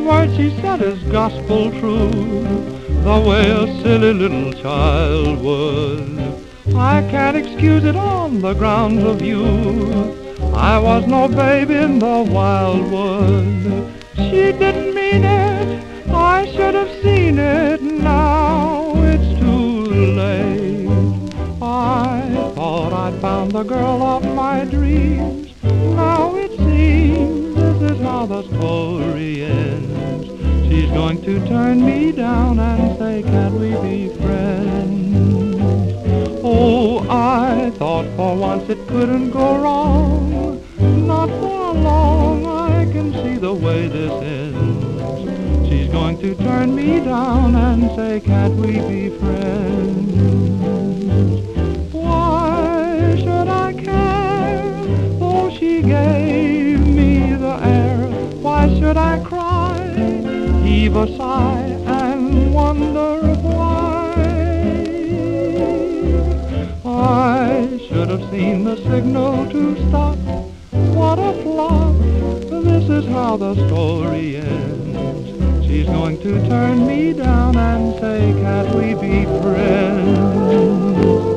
word she said is gospel true, the way a silly little child would. I can't excuse it on the grounds of youth. I was no babe in the wildwood. She didn't mean it, I should have seen it. Now it's too late. I thought I'd found the girl of my dreams. Now it seems this is how the story ends. She's going to turn me down and say, can't we be friends? Oh, I thought for once it couldn't go wrong. Not for long, I can see the way this ends. She's going to turn me down and say, can't we be friends? Why should I care, though she gave me the air? Why should I cry, heave a sigh, and wonder why? I should have seen the signal to stop. What a flop, this is how the story ends. She's going to turn me down and say, can't we be friends?